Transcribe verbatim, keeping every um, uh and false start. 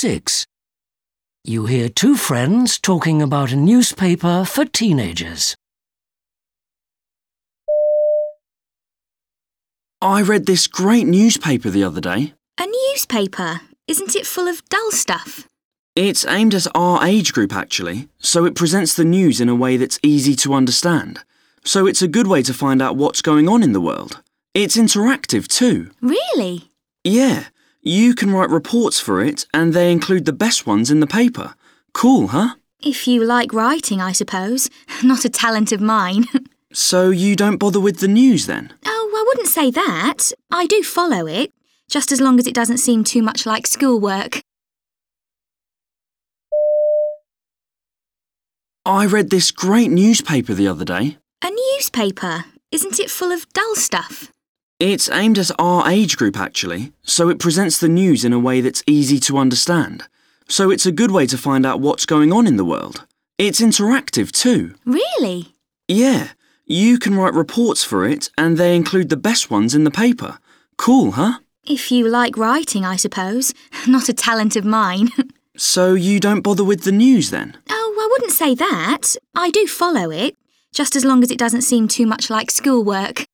six. You hear two friends talking about a newspaper for teenagers. I read this great newspaper the other day. A newspaper? Isn't it full of dull stuff? It's aimed at our age group, actually, so it presents the news in a way that's easy to understand. So it's a good way to find out what's going on in the world. It's interactive too. Really? Yeah, you can write reports for it and they include the best ones in the paper. Cool, huh? If you like writing, I suppose. Not a talent of mine. So you don't bother with the news then? Oh, I wouldn't say that. I do follow it, just as long as it doesn't seem too much like schoolwork. I read this great newspaper the other day. A newspaper? Isn't it full of dull stuff? It's aimed at our age group, actually, so it presents the news in a way that's easy to understand. So it's a good way to find out what's going on in the world. It's interactive too. Really? Yeah, you can write reports for it and they include the best ones in the paper. Cool, huh? If you like writing, I suppose. Not a talent of mine. So you don't bother with the news then? Oh, I wouldn't say that. I do follow it, just as long as it doesn't seem too much like schoolwork.